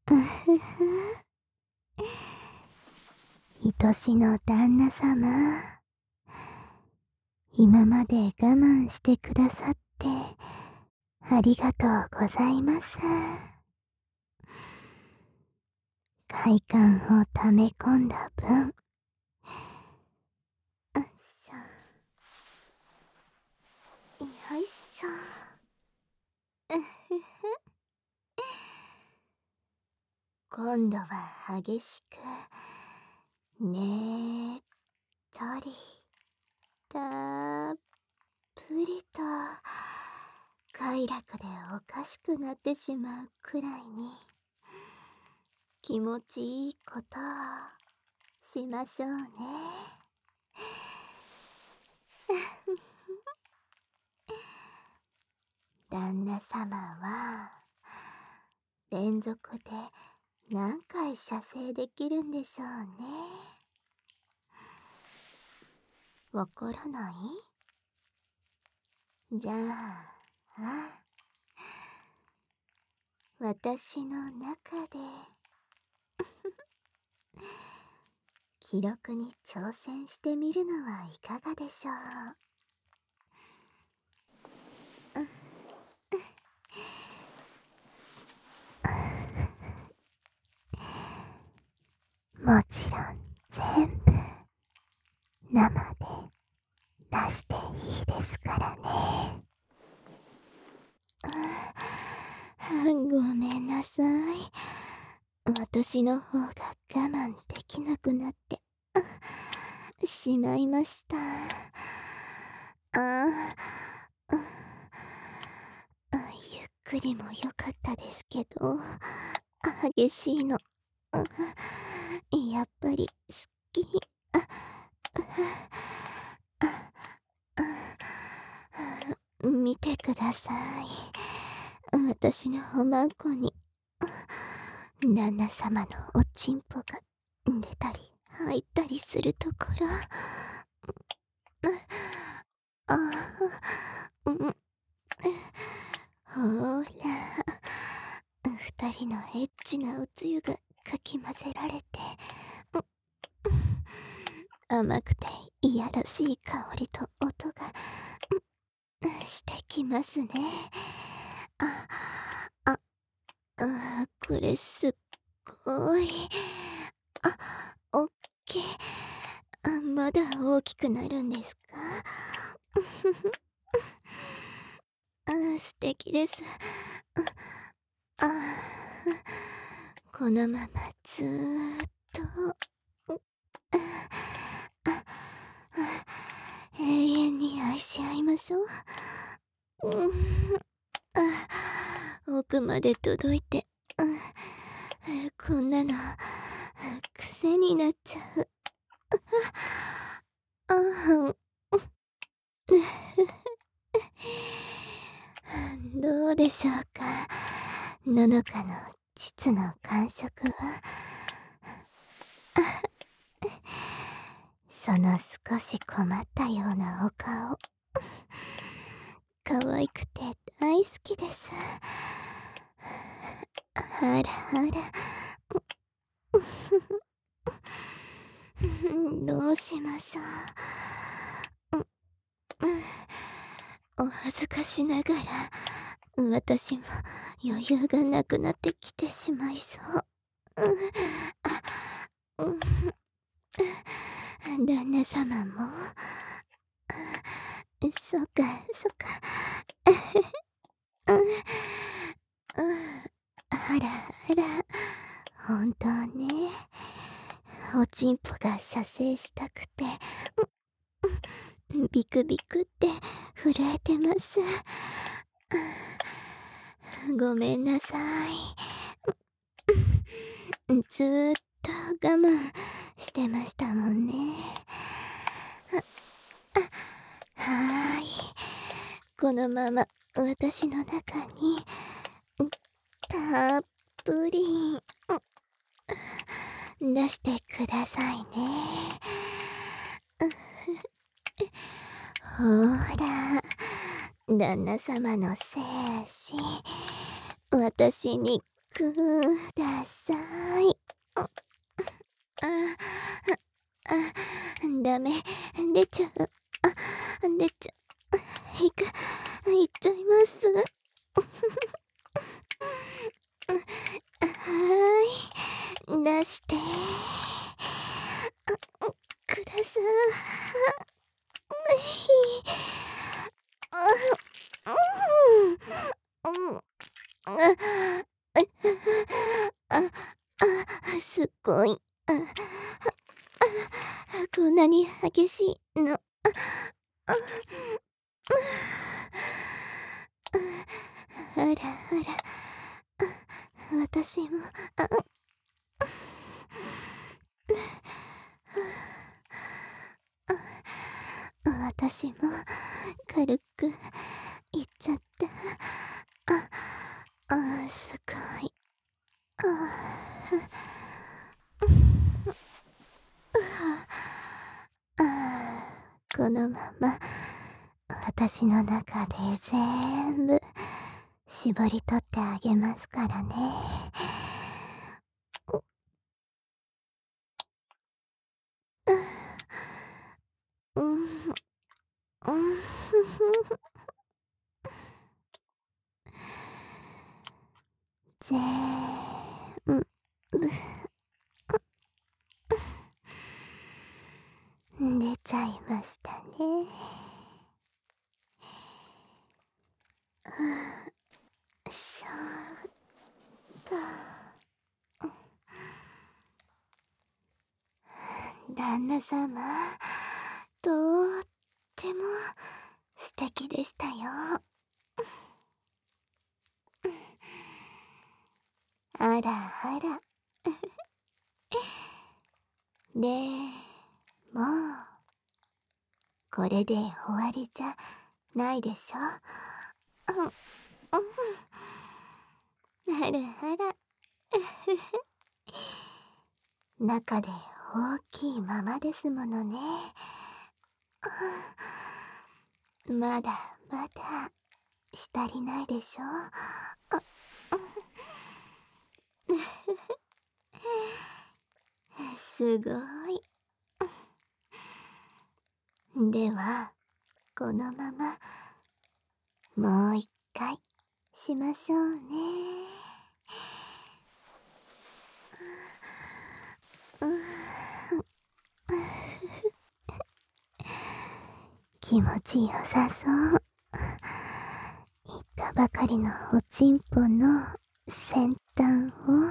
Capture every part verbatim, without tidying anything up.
うふふ。愛しの旦那様、今まで我慢してくださってありがとうございます。快感を溜め込んだ分、よいしょ、よいしょ、うふふ。今度は激しくねっとりたっぷりと快楽でおかしくなってしまうくらいに気持ちいいことをしましょうね。旦那様は連続で何回射精できるんでしょうね。わからない？じゃあ、あ、私の中で記録に挑戦してみるのはいかがでしょう。うんもちろん全部生で出していいですからね。ごめんなさい。私の方が我慢できなくなってしまいました。ああ、ゆっくりも良かったですけど、激しいのやっぱり好き。見てください。私のおまんこに旦那様のおちんぽが出たり入ったりするところ。ああ、うん、ほーら、二人のエッチなおつゆがかき混ぜられて、甘くていやらしい香りと音がしてきますね。あ、あ、あ、これすっごい。あ、おっきい。あ、まだ大きくなるんですか？あ、素敵です。あ、このままずーっと永遠に愛し合いましょう。うん、あ、奥まで届いて、うん、こんなの癖になっちゃう。ああ、どうでしょうか、ののかの膣の感触は。その少し困ったようなお顔、可愛くて大好きです。あらあら、どうしましょう。お恥ずかしながら私も余裕がなくなってきてしまいそう。旦那様も。そっかそっか。あらあら、本当ね。おちんぽが射精したくてビクビクって震えてます。ごめんなさい。ずーっと我慢してましたもんね。はーい。このまま私の中にたっぷり出してくださいね。ほーら、旦那様の精子私にください。あ、あ、あ、ダメ、出ちゃう。あ、出ちゃう。いく、いっちゃいます。はーい、出して。あ、ください。あ、うん、うん、あ、あ、あ、すごい。あ、あ、こんなに激しいの。あ、あ、あらあら、私も、あ、私も軽くいっちゃった。あ、あ、すごい。あ、あ、このまま私の中で全部絞り取ってあげますからね。うん、うん、うん、全部出ちゃいましたね。そうと。旦那様、とっても素敵でしたよ。あらあら。でもこれで終わりじゃないでしょ。うん、うん、あらあら。中で大きいままですものね。まだまだしたりないでしょ。あ、すごい。ではこのままもう一回しましょうね。気持ちよさそう。言ったばかりのおちんぽの先端を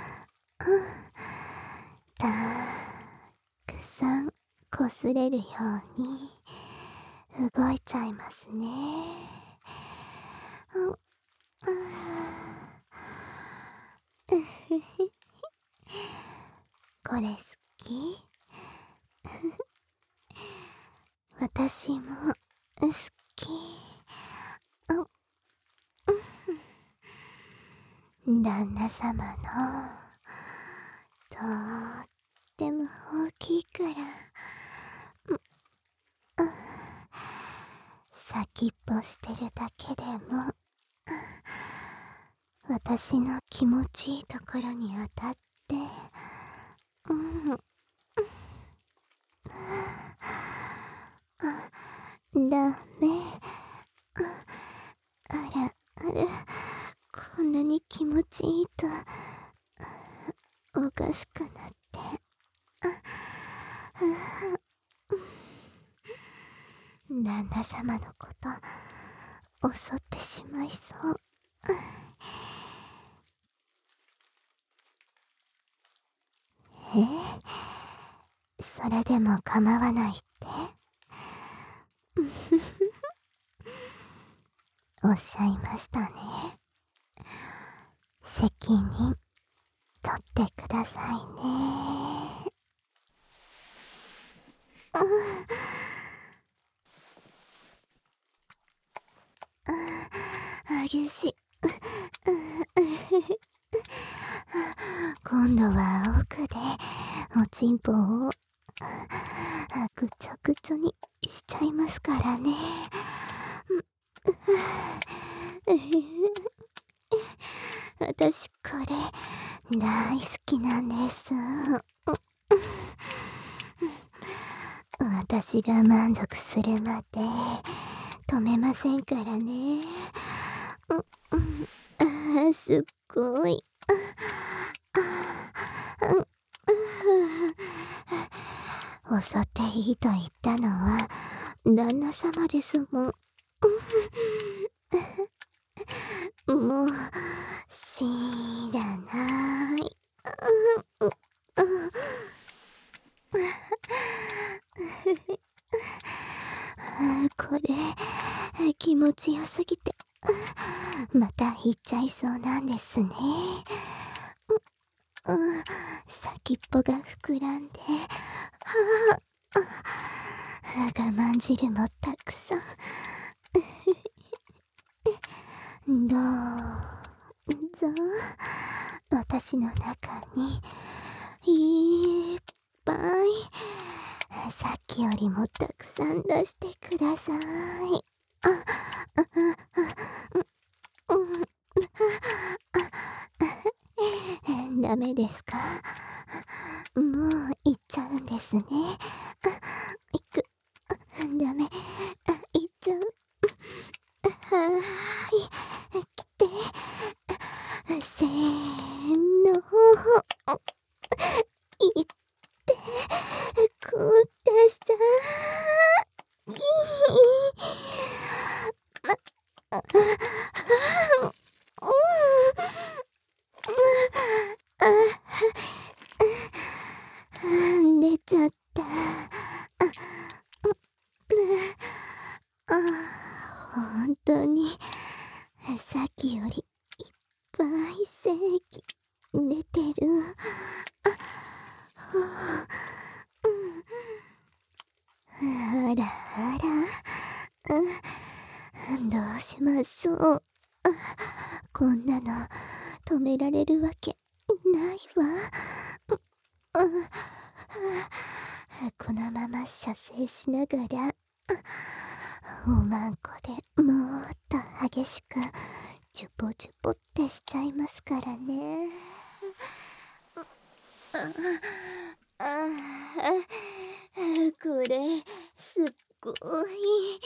たくさんこすれるように動いちゃいますね。うん、これ好き？私も好き。旦那様のとっても大きいから、先っぽしてるだけでも私の気持ちいいところに当たって、うん、ダメ。あらあら、こんなに気持ちいいとおかしくなって、旦那様のこと襲ってしまいそう。え、それでも構わないって？おっしゃいましたね。責任取ってくださいね。激しい。今度は奥でおちんぽをぐちょぐちょにしちゃいますからね。私これ大好きなんです。私が満足するまで止めませんからね。うん、あーすっごい。襲っていいと言ったのは旦那様ですもん。もう知らない。これ気持ちよすぎてまた言っちゃいそうなんですね。うん、先っぽが膨らんで、はあ、我慢汁もたくさん。どうぞ私の中にいっぱいさっきよりもたくさん出してください。あ、あ、あ、あ、うん、あ、ダメですか？もう行っちゃうんですね。あ、行く。ダメ。あ、行っちゃう。はーい。来て。せーの。行ってください。あ、あ、あ、出ちゃった。あ、あ、本当にさっきよりいっぱい精液出てる。あ、あらあら、うん、どうしましょう。こんなの止められるわけないわ。うん、このまま射精しながらおまんこでもっと激しくジュポジュポってしちゃいますからね。ああ、これすっごい。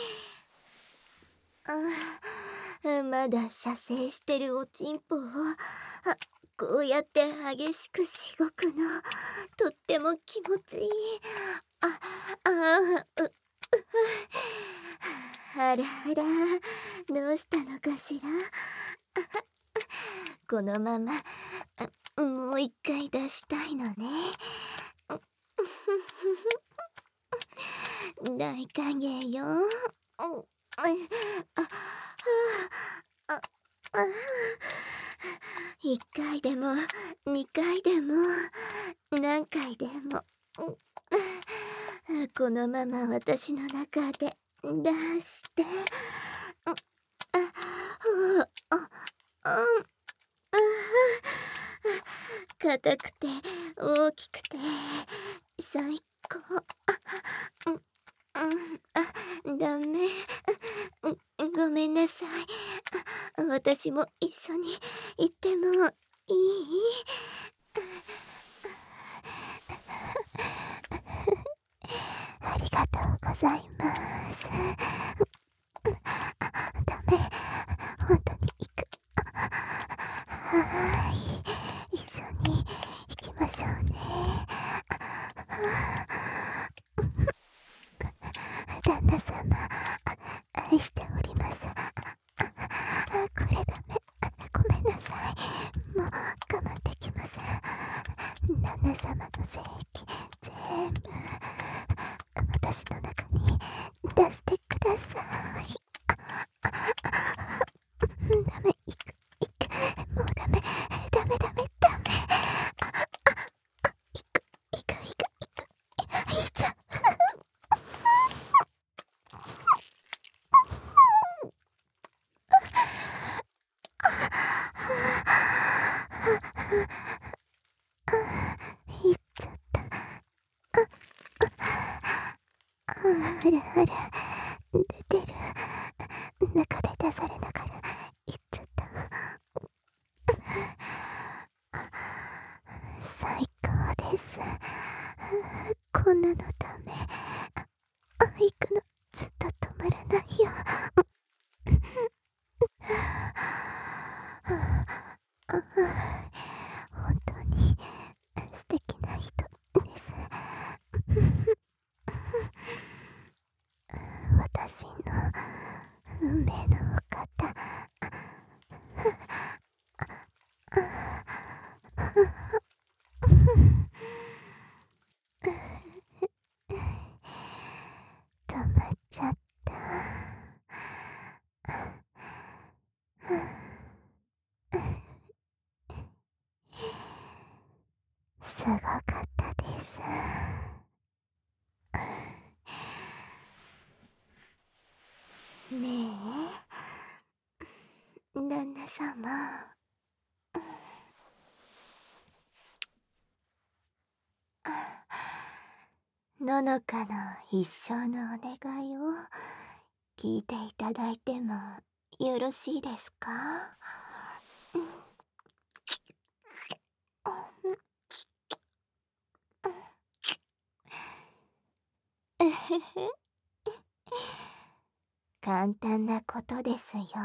あ、まだ射精してるおちんぽをあこうやって激しくしごくのとっても気持ちいい。あ、あ、う、う、あらあら、どうしたのかしら。このままもう一回出したいのね。大歓迎よ。あ、あ、あ、あ、一回でも二回でも何回でもこのまま私の中で出してあ、あ、あ、あ、硬くて大きくて最高。あ、うん、あ、ダメ。ごめんなさい。私も一緒に行ってもいい？ありがとうございます。ダメ。本当に行く。はい。一緒に行きましょうね。旦那様、愛しております。これダメ。ごめんなさい。もう我慢できません。旦那様の精液全部私の中に出してください。ダメ、行く、行く。もうダメ、ダメ、ダメ、ダメ。行く、行く、行く、行く。行っちゃう。行っちゃった。あらあら、出てる。中で出されながら行っちゃった。 こんなのダメ。行くのずっと止まらないよ。本当に素敵な人です。私の運命のお方。止まっちゃった。すごかったです。ねえ、旦那様。ののかの一生のお願いを聞いていただいてもよろしいですか？えへへ。簡単なことですよ。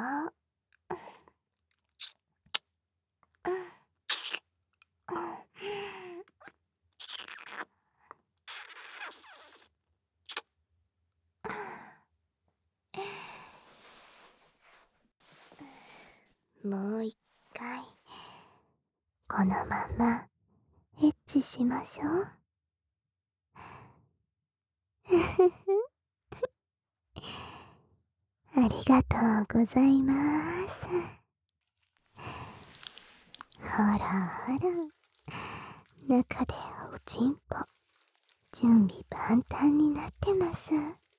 もう一回このままエッチしましょう。ありがとうございます。ほらほら、中でおちんぽ準備万端になってます。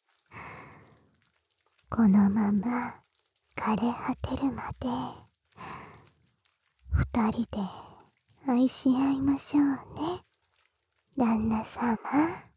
このまま枯れ果てるまで二人で愛し合いましょうね、旦那様。